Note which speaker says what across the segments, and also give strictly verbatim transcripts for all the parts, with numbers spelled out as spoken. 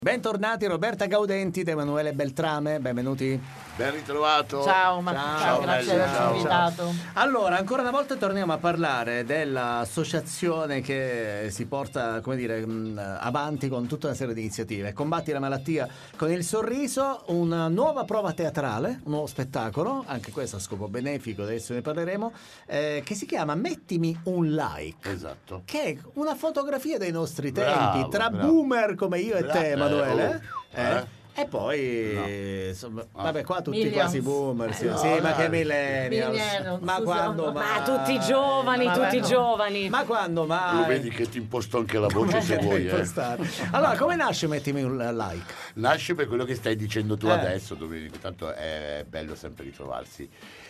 Speaker 1: Bentornati Roberta Gaudenti ed Emanuele Beltrame, benvenuti.
Speaker 2: Ben ritrovato.
Speaker 3: Ciao, ma
Speaker 1: Ciao,
Speaker 3: ciao, grazie per averci invitato.
Speaker 1: Allora, ancora una volta torniamo a parlare dell'associazione che si porta, come dire, avanti con tutta una serie di iniziative. Combatti la malattia con il sorriso, una nuova prova teatrale, un nuovo spettacolo, anche questo a scopo benefico, adesso ne parleremo, eh, che si chiama Mettimi un like.
Speaker 2: Esatto.
Speaker 1: Che è una fotografia dei nostri tempi,
Speaker 2: Bravo,
Speaker 1: tra
Speaker 2: bravo.
Speaker 1: boomer come io e
Speaker 2: Bravo.
Speaker 1: te, Emanuele.
Speaker 2: Eh,
Speaker 1: eh?
Speaker 2: eh.
Speaker 1: E poi,
Speaker 2: No.
Speaker 1: insomma, vabbè, qua tutti
Speaker 3: Millions.
Speaker 1: quasi boomer, sì,
Speaker 2: Eh, no,
Speaker 1: sì, ma
Speaker 2: dai.
Speaker 1: che millennials,
Speaker 3: Millennials,
Speaker 1: ma
Speaker 3: scusa,
Speaker 1: quando mai?
Speaker 4: Ma tutti giovani,
Speaker 3: Vabbè,
Speaker 4: tutti
Speaker 3: no.
Speaker 4: giovani.
Speaker 1: Ma quando mai?
Speaker 2: Lo vedi che ti imposto anche la voce se vuoi. Eh.
Speaker 1: Impostare. Allora, come nasce Mettimi un like?
Speaker 2: Nasce per quello che stai dicendo tu
Speaker 1: Eh.
Speaker 2: adesso, Domenico, tanto è bello sempre ritrovarsi.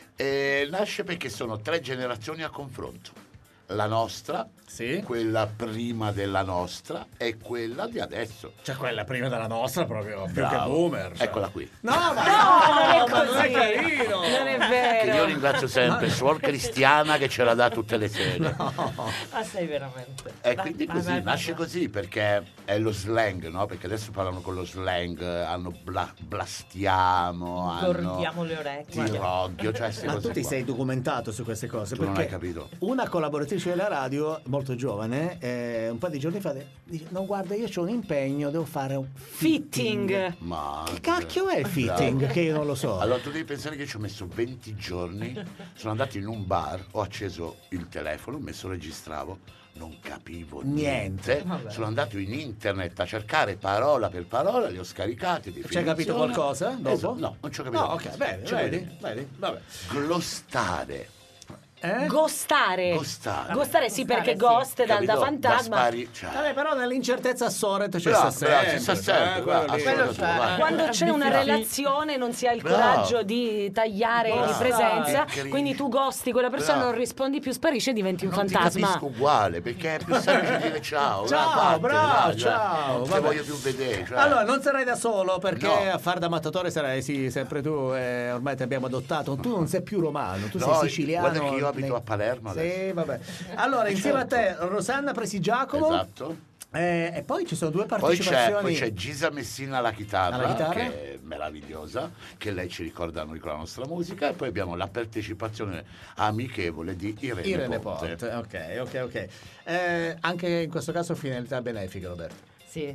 Speaker 2: E nasce perché sono tre generazioni a confronto. La nostra,
Speaker 1: Sì.
Speaker 2: quella prima della nostra e quella di adesso.
Speaker 1: Cioè quella prima della nostra proprio, più che
Speaker 2: Bravo.
Speaker 1: boomer. cioè.
Speaker 2: Eccola qui.
Speaker 1: No, ma
Speaker 4: No,
Speaker 1: no,
Speaker 4: non è
Speaker 1: ma non è
Speaker 4: così.
Speaker 1: carino.
Speaker 4: Non è
Speaker 2: Che io
Speaker 4: vero.
Speaker 2: ringrazio sempre Suor Cristiana che ce la dà tutte le sere.
Speaker 3: Ma sei veramente.
Speaker 2: E
Speaker 3: Vai,
Speaker 2: quindi
Speaker 3: vai,
Speaker 2: così,
Speaker 3: vai,
Speaker 2: nasce
Speaker 3: vai.
Speaker 2: così perché è lo slang, no? Perché adesso parlano con lo slang, hanno bla- blastiamo,
Speaker 3: Gordiamo
Speaker 2: hanno
Speaker 3: le orecchie.
Speaker 2: tiroggio, cioè queste
Speaker 1: Ma
Speaker 2: cose
Speaker 1: tu ti
Speaker 2: qua.
Speaker 1: sei documentato su queste cose?
Speaker 2: Tu non
Speaker 1: perché
Speaker 2: hai capito.
Speaker 1: Una collaboratrice della radio, molto giovane, eh, un po' di giorni fa, dice: no, guarda, io ho un impegno, devo fare un
Speaker 4: Fitting.
Speaker 2: Ma
Speaker 1: Che cacchio è il fitting?
Speaker 2: Bravo.
Speaker 1: Che io non lo so.
Speaker 2: Allora tu devi pensare che ci ho messo venti giorni, sono andato in un bar, ho acceso il telefono, ho messo registravo, non capivo
Speaker 1: Niente.
Speaker 2: niente,
Speaker 3: Vabbè.
Speaker 2: sono andato in internet a cercare parola per parola, li ho scaricati.
Speaker 1: Ci hai capito qualcosa dopo?
Speaker 2: Esatto. No, non ci ho capito.
Speaker 1: No, ok, bene,
Speaker 2: Cioè,
Speaker 1: vedi, vedi, vabbè.
Speaker 2: Glostare.
Speaker 1: Eh?
Speaker 4: Gostare.
Speaker 2: Gostare.
Speaker 4: Gostare sì, perché
Speaker 3: Gostare,
Speaker 4: ghost da,
Speaker 2: Capito?
Speaker 4: da fantasma.
Speaker 2: spari- cioè,
Speaker 1: Vabbè, però nell'incertezza assorrent c'è
Speaker 2: Bravo,
Speaker 1: sta
Speaker 2: bravo,
Speaker 1: sempre.
Speaker 2: ci sta sempre,
Speaker 1: eh,
Speaker 2: guarda,
Speaker 1: quello lì.
Speaker 3: Quello
Speaker 2: assolutamente,
Speaker 3: c'è.
Speaker 2: vai.
Speaker 4: Quando c'è una
Speaker 3: Sì.
Speaker 4: relazione non si ha il
Speaker 2: Bravo.
Speaker 4: coraggio di tagliare
Speaker 2: Bravo.
Speaker 4: di presenza,
Speaker 2: Che carino.
Speaker 4: quindi tu gosti quella persona,
Speaker 2: Bravo.
Speaker 4: non rispondi più, sparisce e diventi un
Speaker 2: non ti
Speaker 4: fantasma.
Speaker 2: capisco uguale perché è più semplice dire ciao.
Speaker 1: Ciao,
Speaker 2: va, parte,
Speaker 1: bravo,
Speaker 2: vai,
Speaker 1: ciao,
Speaker 2: non ti
Speaker 1: vabbè.
Speaker 2: voglio più vedere. Cioè.
Speaker 1: Allora, non sarai da solo perché
Speaker 2: No.
Speaker 1: a far da mattatore sarai sì, sempre tu, eh, ormai ti abbiamo adottato. Tu non sei più romano, tu
Speaker 2: No,
Speaker 1: sei siciliano.
Speaker 2: guarda che io abito
Speaker 1: ne-
Speaker 2: a Palermo
Speaker 1: Sì,
Speaker 2: adesso.
Speaker 1: vabbè. Allora, insieme a te, Rosanna Presigiacomo.
Speaker 2: Esatto.
Speaker 1: eh, e poi ci sono due
Speaker 2: Poi c'è,
Speaker 1: partecipazioni.
Speaker 2: poi c'è Gisa Messina alla chitarra,
Speaker 1: Alla chitarra?
Speaker 2: che è meravigliosa, che lei ci ricorda a noi con la nostra musica, e poi abbiamo la partecipazione amichevole di Irene,
Speaker 1: Irene
Speaker 2: Ponte.
Speaker 1: Ponte. Ok, ok, ok. Eh, anche in questo caso finalità benefiche, Roberto.
Speaker 3: Sì,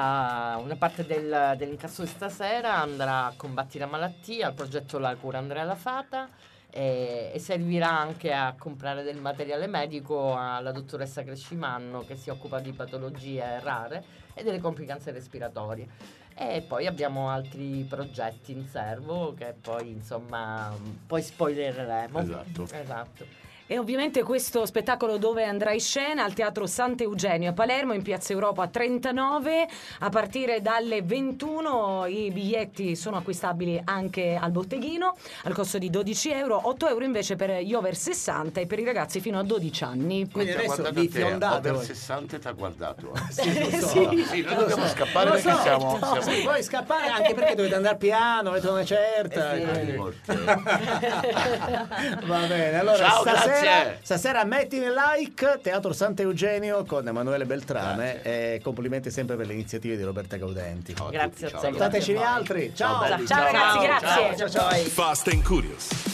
Speaker 3: la- una parte del- dell'incasso di stasera andrà a Combatti la malattia, al progetto La cura Andrea La Fata, e, e servirà anche a comprare del materiale medico alla dottoressa Crescimanno, che si occupa di patologie rare e delle complicanze respiratorie. E poi abbiamo altri progetti in serbo che poi insomma poi spoilereremo.
Speaker 2: Esatto.
Speaker 3: Esatto.
Speaker 4: E ovviamente questo spettacolo dove andrà in scena? Al Teatro Sant'Eugenio a Palermo, in Piazza Europa trentanove, a partire dalle ventuno. I biglietti sono acquistabili anche al botteghino al costo di dodici euro, otto euro invece per gli over sessanta e per i ragazzi fino a dodici anni.
Speaker 1: Quindi
Speaker 2: Ti ha
Speaker 1: adesso
Speaker 2: guardato
Speaker 1: vi
Speaker 2: a te,
Speaker 1: fiondate
Speaker 2: over
Speaker 1: voi.
Speaker 2: sessanta ti ha guardato. eh.
Speaker 1: Sì, lo so.
Speaker 4: Sì.
Speaker 2: Sì, noi dobbiamo scappare
Speaker 1: Lo
Speaker 2: perché
Speaker 1: so,
Speaker 2: siamo,
Speaker 1: no,
Speaker 2: siamo...
Speaker 1: sì, vuoi scappare anche perché dovete andare piano, avete una certa.
Speaker 3: Eh sì.
Speaker 1: quindi-
Speaker 2: Morte.
Speaker 1: Va bene, allora
Speaker 2: Ciao,
Speaker 1: stasera,
Speaker 2: grazie.
Speaker 1: stasera mettimi il like, Teatro Sant'Eugenio con Emanuele Beltrame, e complimenti sempre per le iniziative di Roberta Gaudenti.
Speaker 2: Ciao a
Speaker 3: Grazie
Speaker 2: tutti,
Speaker 3: a
Speaker 2: ciao.
Speaker 3: te.
Speaker 1: Salutateci gli
Speaker 3: Grazie a voi.
Speaker 1: altri, ciao.
Speaker 2: Ciao, belli,
Speaker 4: Ciao ragazzi, grazie.
Speaker 3: Ciao, ciao.
Speaker 5: Fast and Curious.